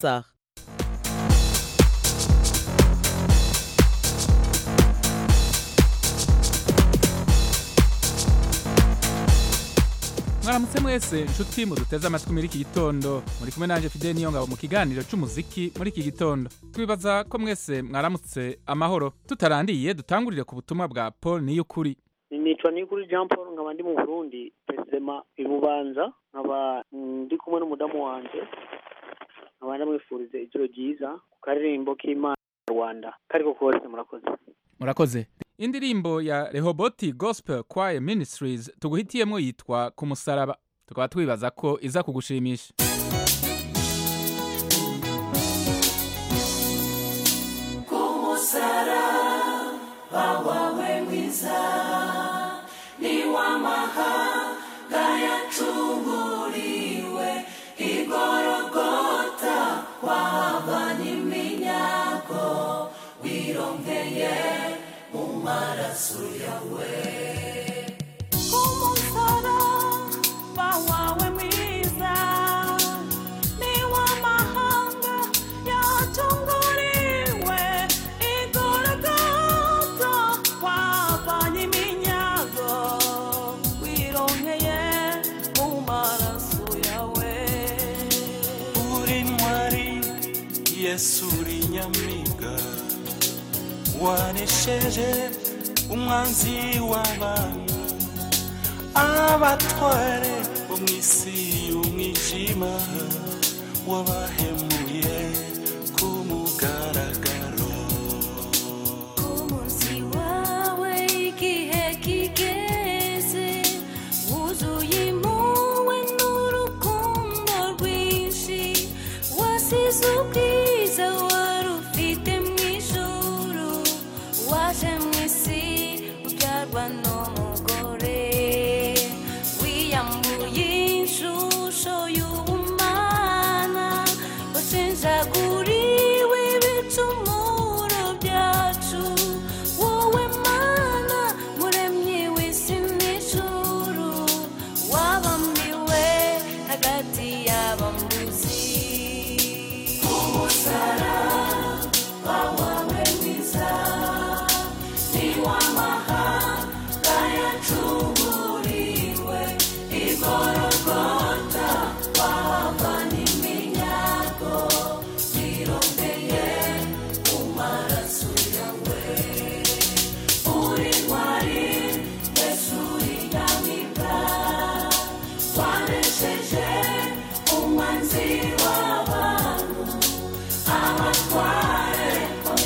Sar. Mwaramutse mwese inshuti muduteze amatwi muri iki gitondo muri kumwe nanje Fidel Niyongabo mu kiganiro cy'umuziki muri iki gitondo twibaza ko mwese mwaramutse amahoro tutarandiye dutangurire ku butumwa bwa Paul Niyukuri. Nitwa Niyukuri Jean Paul nkaba ndi mu Burundi president ibubanza nkaba ndi kumwe n'umudamu wanje nkaba ndamwifurize ijoro ryiza ku karirimbo k'Imana Rwanda kariko kose murakoze. Indirimbo ya Rehoboth Gospel Choir Ministries tuguhitiyemo yitwa ku musaraba tukaba twibaza ko iza kugushimisha. Ku musaraba wawe mwiza ni w'amahanga yacunguriwe igorogota wabanye iminyago wirongeye maraso yawe umusaraba wawe mwiza ni w'amahanga yacunguriwe igorogota wavanye iminyago wirongeye mu maraso yawe uri ntwari Yesu uri nyamiga wanesheje umwanzi w'abantu abatware bo mw'isi y'umwijima wabahemuye ku mugaragaro umunsi wawe igihe kigeze wuzuye impuhwe n'urukundo rwinshi wasize ubwiza wari ufite mw'ijuru waje mw'isi ubyarwa n'umugore wiyambuye ishusho y'ubumana washenjaguriwe ibicumuro byacu wowe Mana muremyi w'isi n'ijuru wabambiwe hagati y'abambuzi umusaraba wawe mwiza ni w'amahanga yacunguriwe igorogota wavanye iminyago wirongeye mu maraso yawe uri ntwari Yesu uri nyamibwa wanesheje umwanzi w'abantu abatware bo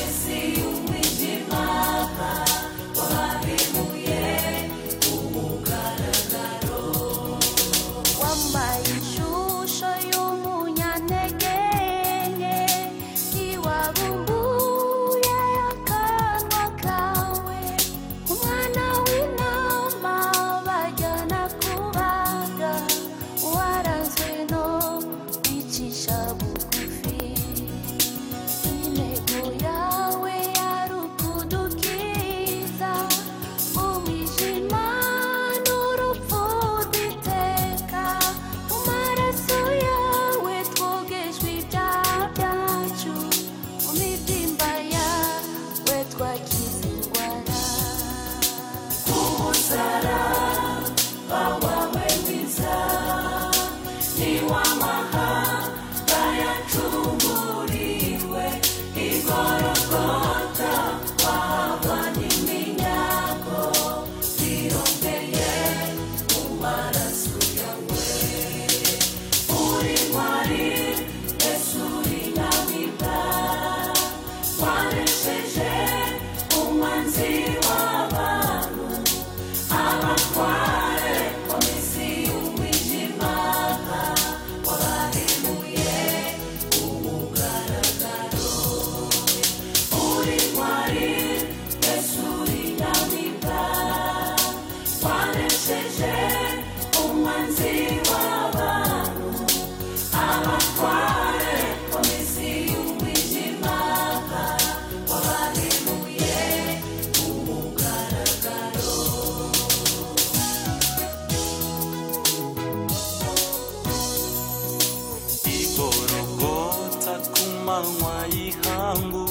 manywa y'ihangu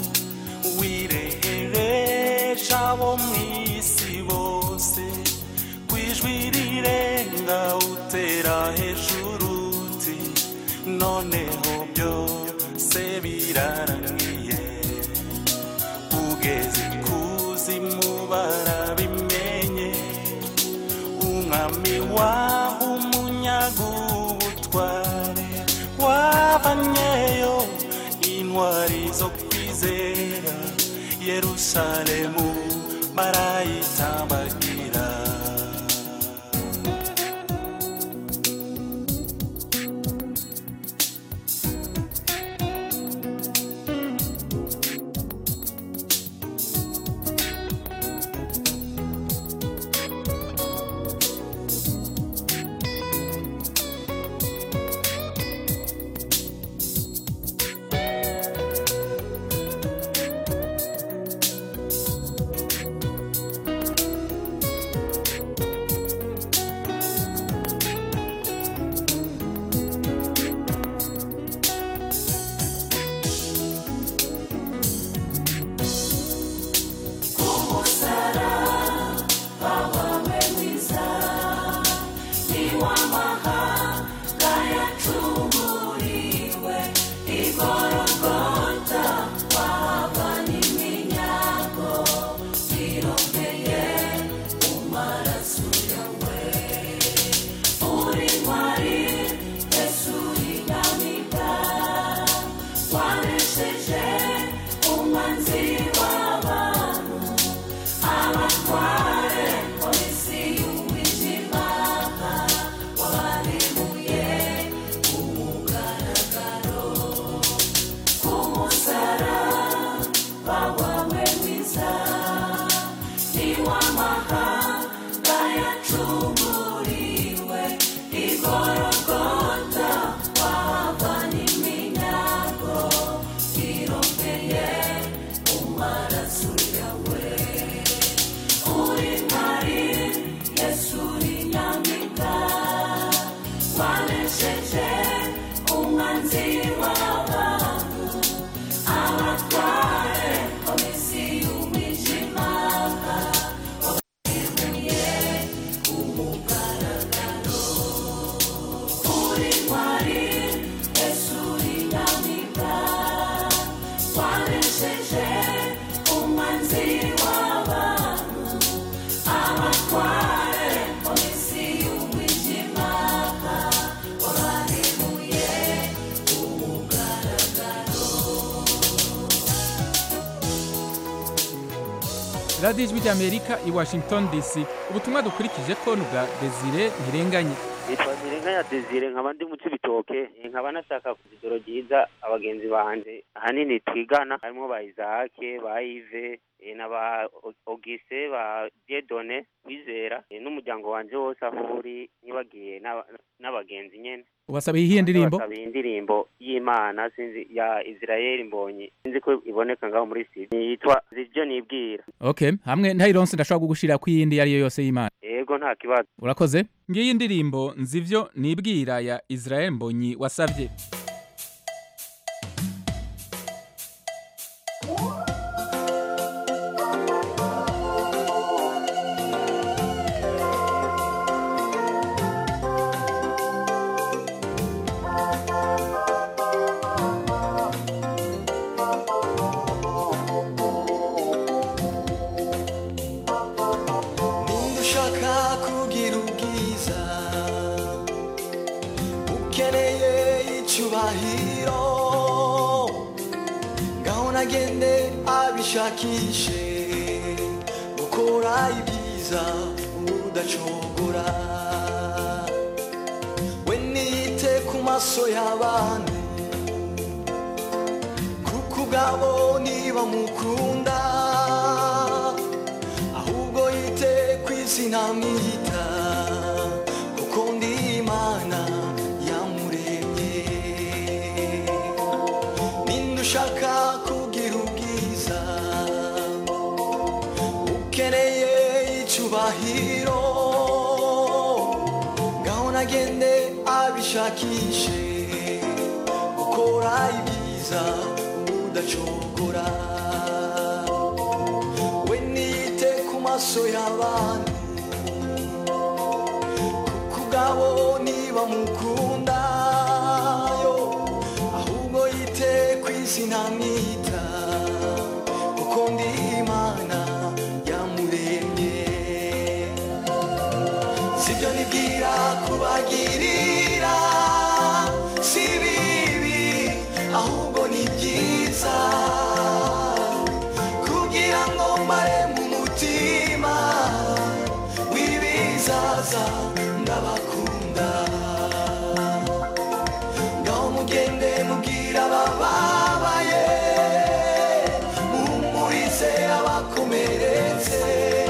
wirehereje abo mw'isi bose kwijwi rirenga utera hejuru uti noneho byose birarangiye ugeze kuzimu barabimenye umwami waho umunyagubutware wavanyeyo intwari zo kwizera Yerusalemu barayitambagira radiyo ijwi ry'Amerika i Washington DC. Ubutumwa dukurikije ko nubwa Desire Ntirenganye. Yitwa Ntirenganya Desire, nkaba ndi mu Cibitoke, nkaba nashaka kuzidoro ryiza abagenzi banje ahanini twigana harimo ba Isaac, ba Yves na ba Auguste, ba Dieudonné Wizera n'umuryango wanje wose aho uri nibagiye n'abagenzi nyene. Ubasabiye iyihe ndirimbo? Ubasabiye indirimbo y'Imana sinzi ya Israel Mbonyi, sinzi ko iboneka ngaho muri CD, yitwa Zivyo Nibwira. Okay, hamwe ntayironse ndashobora kugushira ku yindi ari yo yose y'Imana. Yego nta kibazo. Urakoze. Ngiyi indirimbo Nzivyo Nibwira ya Israel Mbonyi wasavye. Shakishe gukora ibyiza udacogora we nite ku maso y'abantu kuko ubwabo niba mukunda ahubwo yite ku izina mwita kuko ndi Imana yamuremye nindushaka kugira ubwiza ukeneye icyubahiro ngaho nagende abishakishe gukora ibyiza komeza udacogora we niyite ku maso y'abandi kuko ubwabo niba mukunda yo ahubwo yite ku izina mwita kuko ndi Imana yamuremye sibyo nibwira kubagirira si bibi ahubwo ni byiza kugira ngo mbare mu mutima w'ibizaza ndabakunda ngaho mugende mubwira abababaye muhumurize abakomeretse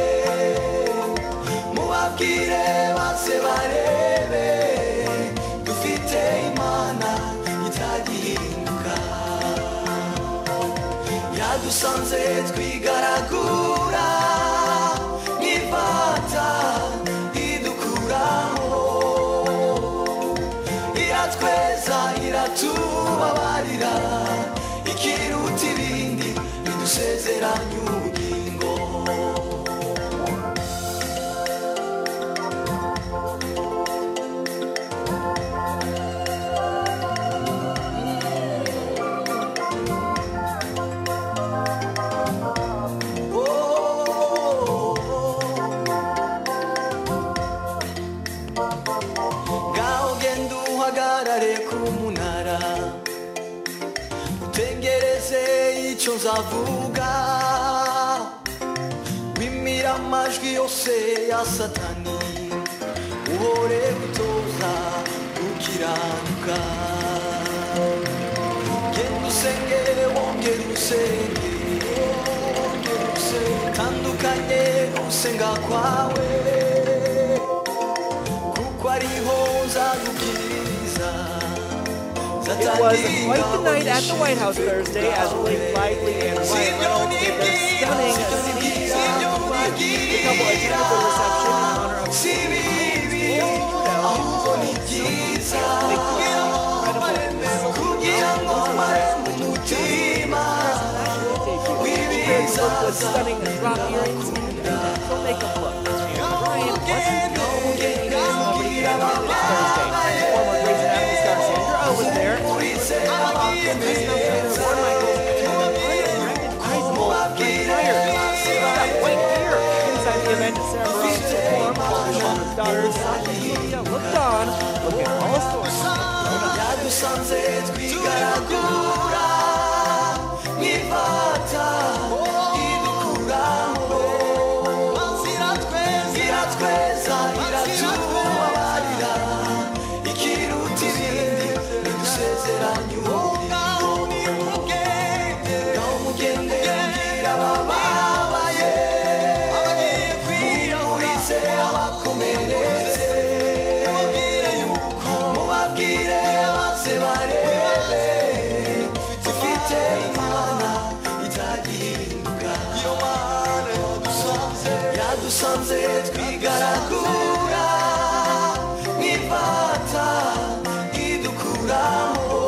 mubabwire base barebe dufite Imana itagihinduka yadusanze twigaragura n'ifata idukuraho iratweza iratubabarira ikiruta ibindi idusezeranya ubugingo ngaho genda uhagarare ku munara utegereze icyo nzavuga wimira amajwi yose ya satani uhore gutoza gukiranuka genda usenge wongere usenge tandukanye gusenga kwawe kuko ariho nzagukiriza It was quite the night at the White House Thursday as Blake Lively and Ryan Reynolds gave their stunning speech. The couple attended the reception in honor of with stunning drop earrings and full makeup look. Ryan wasn't the only gay celebrity that attended Thursday. Former Grey's Anatomy star Sandra Oh was there. White hair inside the event. Sarah Bareilles performed while the mother's daughter Sasha and Julia looked on, looking all sorts of Sunset twigaragura n'ifata idukuraho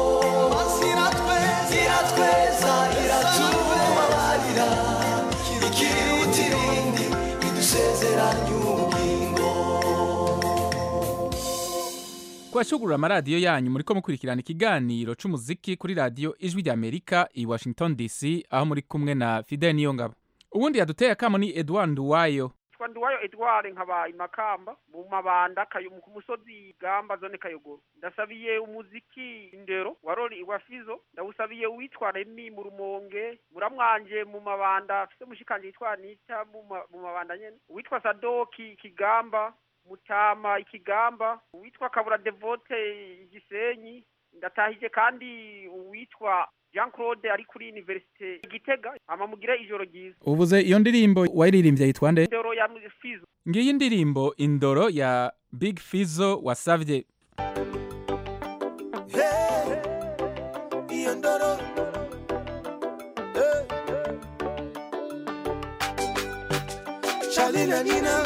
iratweza iratubabarira ikiruta ibindi idusezeranya ubugingo. Kubashugurura amaradiyo yanyu muriko mukurikirana ikiganiro c'umuziki kuri radiyo Ijwi ry'Amerika i Washington DC aho muri kumwe na Fidel Niyongabo. Ubundi yaduteye akamo ni Edouard Nduwayo. Nduwayo Edouard nkaba imakamba mu mabanda ku musozi Gamba zone Kayogoro. Ndasabiye umuziki indero warori wa Fizo, ndawusabiye witwa Remi mu Rumonge, muramwanje mu mabanda afite mushikanje yitwa Nita mu mabanda nyene. Witwa Sadoki Kigamba, Mutama Ikigamba, witwa Kabura Devote Igisenyi, ndatahije kandi uwitwa Jean Claude ari kuri Université Gitega amamugire ijoro ryiza. Uvuze iyo ndirimbo wayiririmbye yitwa nde? Indoro ya Fizo. Ngiyi ndirimbo Indoro ya Big Fizzo wasavye. Iyo ndoro Charlie na Nina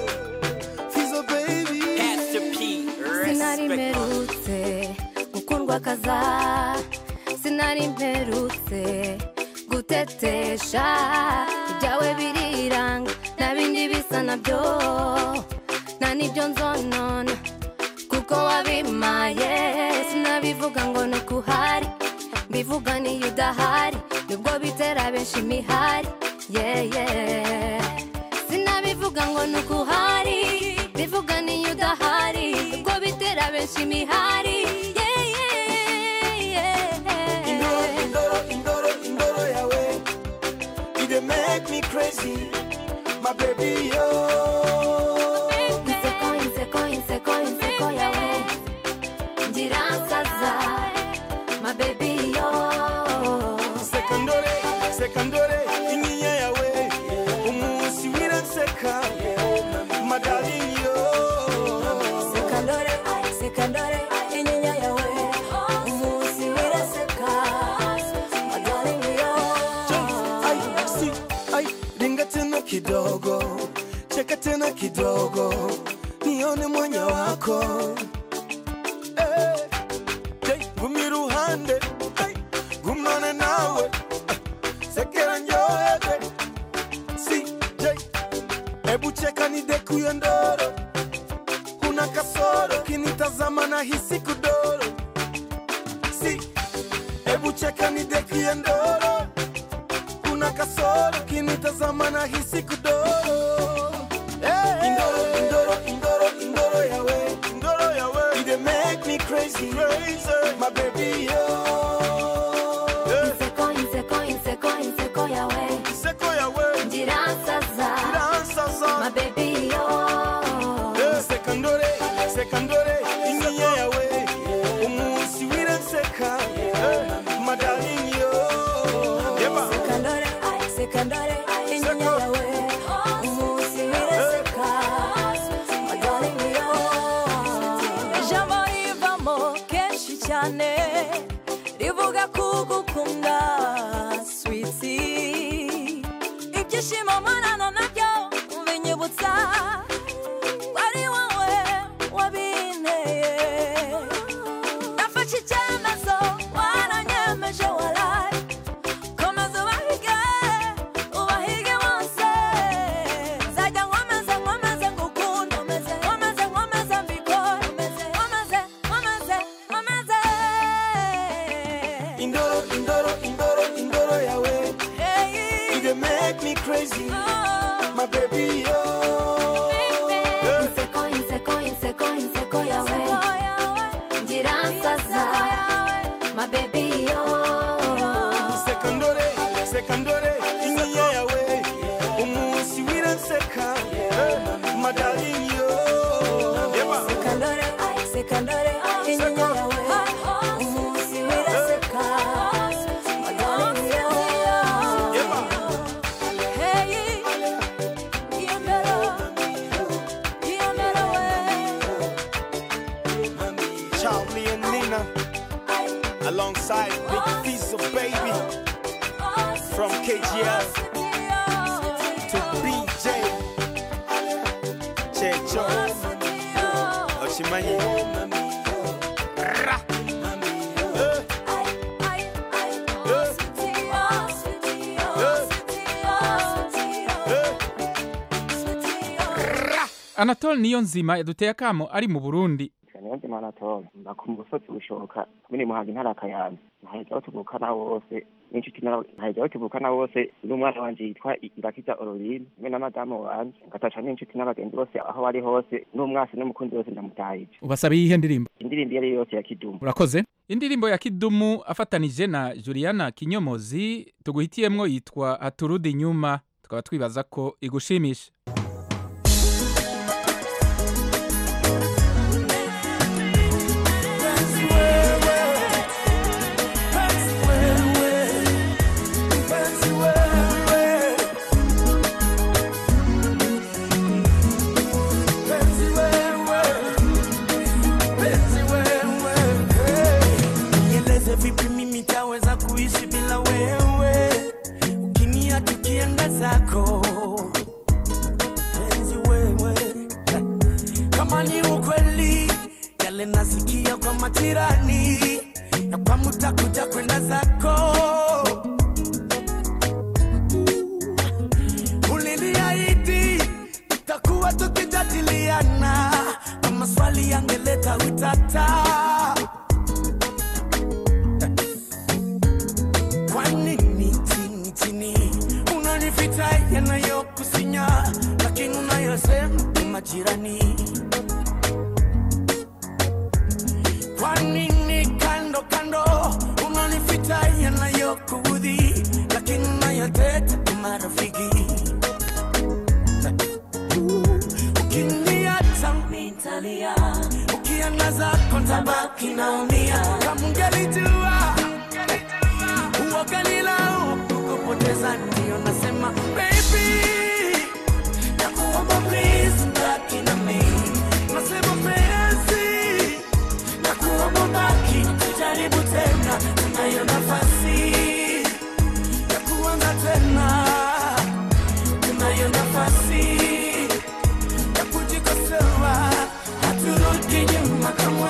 Fizzo baby Sinari merutse gukundwa gupfakaza sinari mperutse gutetesha ibyawe biriranga nta bindi bisa nabyo nta n'ibyo nzonona kuko wabimaye sinabivuga ngo ni ukuhari mbivuga niyo udahari nubwo bitera benshi imihari sinabivuga ngo ni ukuhari bivuga niyo udahari nubwo bitera benshi imihari indoro yawe you dey make me crazy my baby yo inseko yawe ndiransaza my baby yo sekandore inyinya yawe umunsi wiranseka my darling yo sekandore inyinya yawe umunsi wiranseka my darling yo ai ringa tena kidogo cheka tena kidogo nione mwenye wako gumi ruhande gumane nawe sekera njohede ebu cheka nidekuye ndoro kuna kasoro kinitazama na hisi kudoro ebu cheka nidekuye ndoro kuna kasoro kinitazama na hisi kudoro indoro yawe you dey make me crazy my baby yo inseko yawe ndiransaza my baby yo sekandore inyinya yawe umunsi wiranseka my darling yo sekandore inyinya yawe umunsi wiranseka my darling yo ijambo rivamo kenshi cyane rivuga kugukunda sweetie ibyishimo murana nabyo binyibutsa wari wowe wabinteye nafashe icyemezo waranyemeje waraye komeza ubahige bose nzajya nkomeze ngukunda nkomeze mbikora nkomeze indoro yawe you dey make me crazy my baby yo inseko yawe ndiransaza my baby yo sekandore inyinya yawe umunsi wiranseka my darling yo sekandore inyinya yawe umunsi wiranseka my darling yo Charlie and Nina alongside Big Fizzo baby from KGL to BJ Checho Ochimanyi Anatole Niyonzima yaduteye akamo ari mu Burundi. Niyonzima Anatole bakumbusozi gushoka muri muhanga intara kayanza ntahejeho tuvukana wose n'inshuti ntahejeho tuvukana wose n'umwana wanje yitwa Irakiza Ororine mwe na madamu wanje ngataca n'inshuti n'abagenzi bose aho bari hose n'umwasi n'umukunzi wose ndamutahije. Ubasabiye ihe ndirimbo? Indirimbo yari yose ya Kidumu. Urakoze. Indirimbo ya Kidumu afatanije na Juliana Kinyomozi tuguhitiyemwo yitwa Aturudi nyuma tukaba twibaza ko igushimisha. Vipi mimi taweza kuishi bila wewe, ukiniacha tukienda zako, utakuja kwenda zako. Uliniahidi tutakuwa tukijadiliana, kama swali yangeleta utata. Kwa nini chini unanificha yanayokusinya, lakini unayosema ni majirani? Kwa nini kando unanificha yanayokuudhi, lakini unayoteta ni marafiki? Ukiniacha nitalia, ukiangaza kontabaki naumia. Kama ungelijua uoganilao kukupoteza, ndio nasema baby, nakuomba please baki na mimi. Nasema penzi, nakuomba baki, tujaribu tena, tunayo nafasi ya kuanza tena, tunayo nafasi ya kujikosoa, haturudi nyuma kamwe.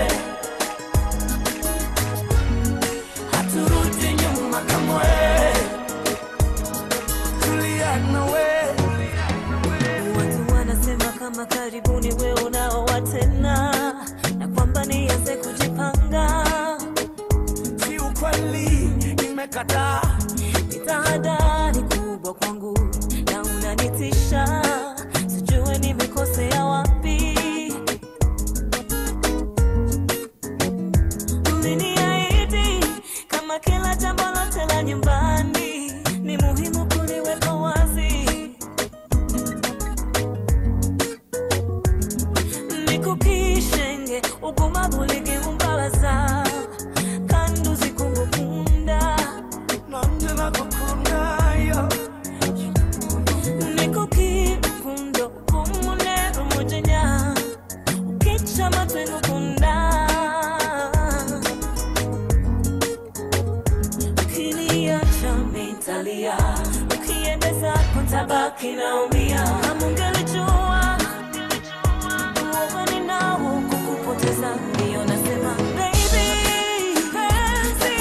Watu wanasema kama karibuni wewe unaoa tena, na kwamba nianze kujipanga. Si ukweli, nimekataa. Ni tahadhari kubwa kwangu na unanitisha, sijue nimekosea wapi. Uliniahidi kama kila jambo lote la nyumbani ni muhimu kuliweka wazi. Nikukishenge uguma buligi umbabaza, kandi uzikungukunda nanje nakukunda yo. Nikukikundo kumunero mujenya, ukica amatwi ngukunda. Ukiniacha nitalia, ukiendeza kontabaki naumia. Kama ungelijua uoga ninao kukupoteza, ndio nasema baby, penzi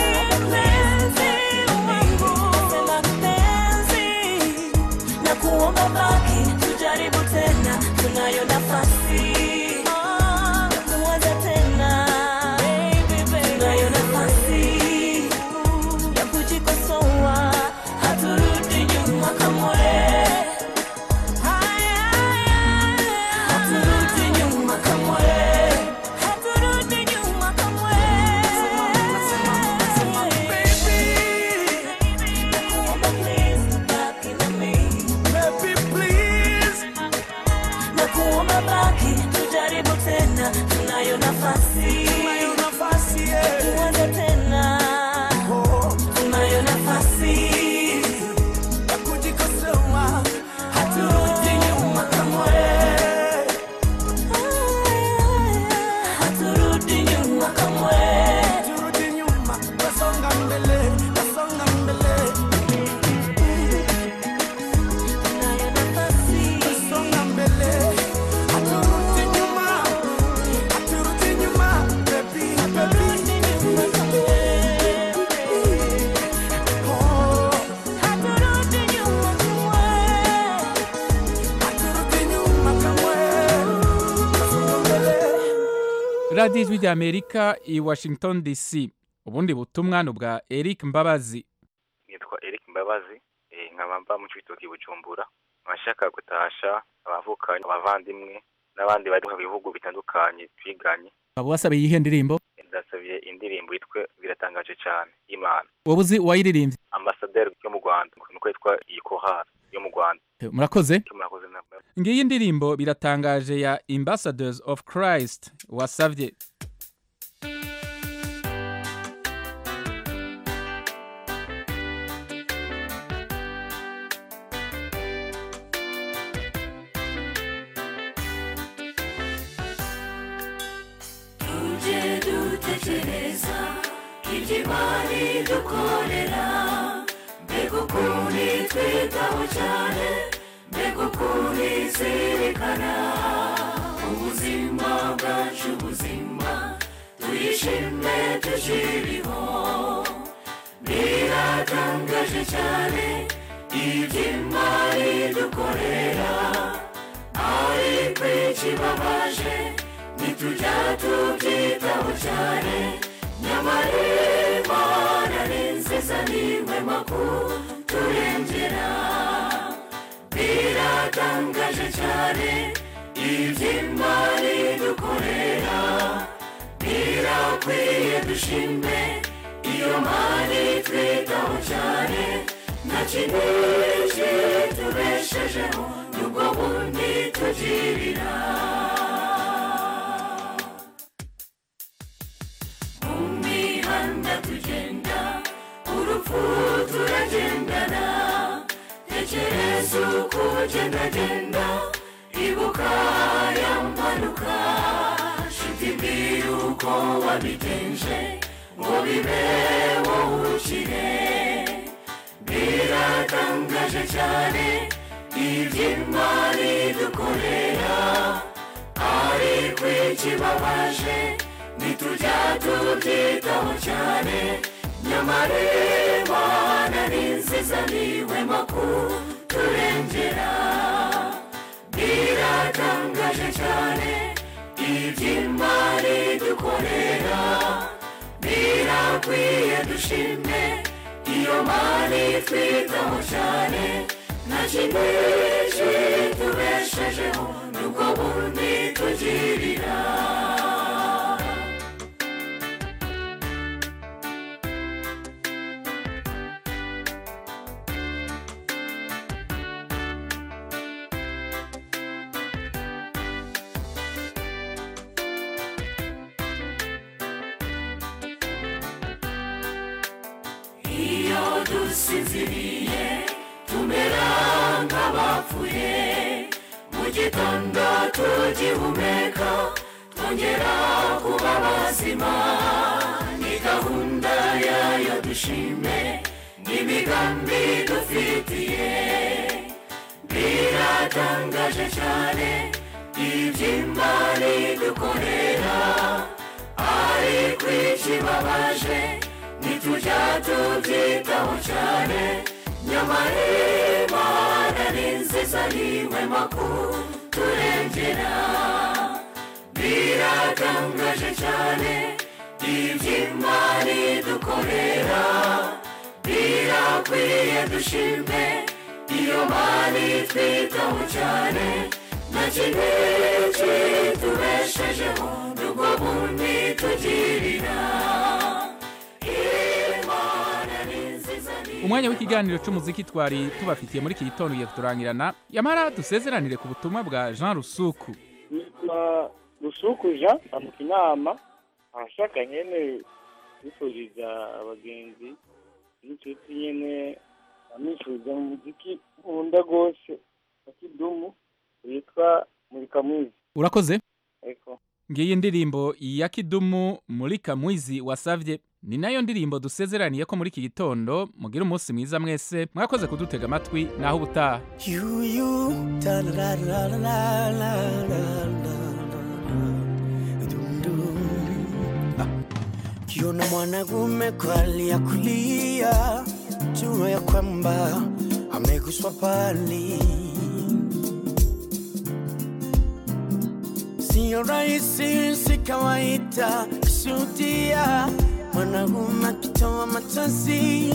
wangu. Nasema penzi, nakuomba baki, tujaribu tena, tunayo nafasi ya kuanza tena. Baby, tunayo nafasi ya kujikosoa, haturudi nyuma kamwe. Haturudi nyuma kamwe. Haturudi nyuma kamwe. Nakuomba please baki na mimi. Baby please, Nakuomba baki, tujaribu tena, tunayo nafasi yeah. kuanza tena. Tunayo nafasi ya kujikosoa, haturudi nyuma kamwe. haturudi nyuma kamwe. Haturudi nyuma, tasonga mbele, tasonga mbele. Tunayo nafasi Tasonga mbele, haturudi nyuma, haturudi nyuma, baby, haturudi nyuma kamwe. oh, Haturudi nyuma kamwe. haturudi nyuma kamwe. Tasonga mbele. radiyo ijwi rya amerika i washington dc. ubundi butumwa ni ubwa Eric Mbabazi. nitwa Eric Mbabazi, nkaba mba mu Cibitoke Bujumbura. Abashaka gutasha abavukanyi, abavandimwe n'abandi bari mu bihugu bitandukanye twiganye. abo wasabiye iyihe ndirimbo? Ndasabiye indirimbo yitwa Biratangaje cyane Imana. wowe uzi uwayiririmbye? Ambassadeur yo mu Rwanda, nuko yitwa Ikohara yo mu Rwanda. Murakoze. Murakoze namwe. ngiyi ndirimbo Biratangaje ya Ambassadors of Christ wasavye. Tuje dutekereza iby'Imana dukorera, mbega ukuntu twitaho cyane, mbega ukuntu izirikana ubuzima bwacu, ubuzima twishime tukiriho biratangaje cyane iby'Imana idukorera ariko ikibabaje ntitujya tubyitaho cyane nyamara Imana ni nziza niwe makuru turengera biratangaje cyane iby'Imana idukorera birakwiye dushime iyo Mana itwitaho cyane nta kintu kitubeshejeho n'ubwo bundi tugirira mu mihanda tugenda urupfu turagendana tekereza uko ugendagenda ibuka ya mpanuka shiti mbwira uko wabigenje ngo bibe wowe ukire biratangaje cyane iby'Imana idukorera ariko ikibabaje ntitujya tubyitaho cyane nyamara Imana ni nziza niwe makuru turengera biratangaje cyane iby'Imana idukorera birakwiye dushime iyo Mana itwitaho cyane nta kintu kitubeshejeho n'ubwo bundi tugirira iyo dusinziriye tumera nk'abapfuye mu gitondo tugihumeka twongera kuba bazima ni gahunda yayo dushime n'imigambi dufitiye biratangaje cyane iby'Imana idukorera ariko ikibabaje ntitujya tubyitaho cyane nyamara Imana ni nziza niwe makuru turengera biratangaje cyane iby'Imana idukorera birakwiye dushime iyo Mana itwitaho cyane nta kintu kitubeshejeho n'ubwo bundi tugirira umwanya w'ikiganiro cy'umuziki twari tubafitiye muri iki gitondo ugiye kuturangirana yamara dusezeranire ku butumwa bwa Jean Rusuku Rusuku Jean amuka inama abashaka nyene bifuriza abagenzi n'inshuti nyene amwifuza mu muziki nkunda rwose wa Kidumu witwa Murika Mwizi. Urakoze Eko ngiyi indirimbo ya Kidumu Murika Mwizi wasavye ni nayo ndirimbo dusezeraniye ko muri iki gitondo mugira umunsi mwiza mwese mwakoze kudutega amatwi naho ubutaha kiona mwanagume kwali ya kulia jua ya kwamba ameguswa pali sio rahisi si kawaida kushuhudia mwanagume akitoa machozi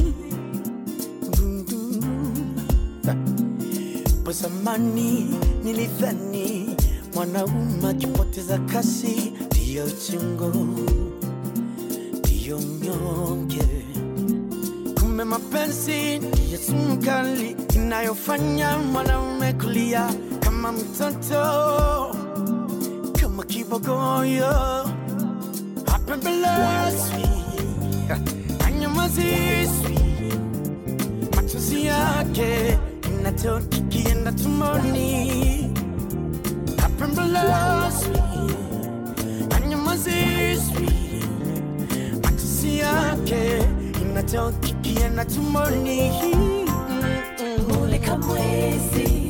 po zamani nilidhani mwanagume akipoteza kasi ndiyo uchungu ndiyo mnyonge kumbe mapenzi ndiyo sumu kali inayofanya mwanamume kulia kama mtoto kama kibogoyo apembelezwi anyamazishwi machozi yake inatoka kienda tumboni apembelezwi anyamazishwi machozi yake inatoka kienda tumboni Mulika Mwizi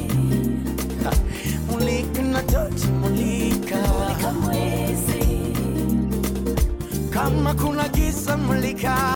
mulika natoka mulika Mulika Mwizi kama kuna giza mulika